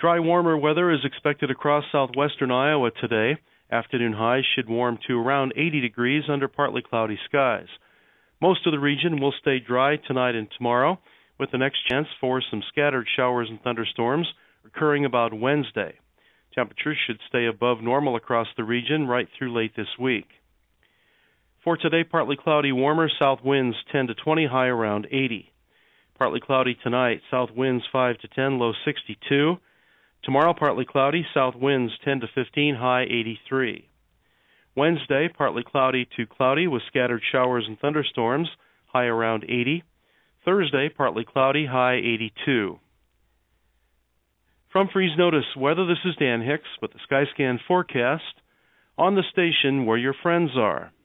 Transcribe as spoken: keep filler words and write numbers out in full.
Dry, warmer weather is expected across southwestern Iowa today. Afternoon highs should warm to around eighty degrees under partly cloudy skies. Most of the region will stay dry tonight and tomorrow, with the next chance for some scattered showers and thunderstorms occurring about Wednesday. Temperatures should stay above normal across the region right through late this week. For today, partly cloudy, warmer, south winds ten to twenty, high around eighty. Partly cloudy tonight, south winds five to ten, low sixty-two. Tomorrow, partly cloudy, south winds ten to fifteen, high eighty-three. Wednesday, partly cloudy to cloudy with scattered showers and thunderstorms, high around eighty. Thursday, partly cloudy, high eighty-two. From Freeze Notice Weather, this is Dan Hicks with the Skyscan forecast on the station where your friends are.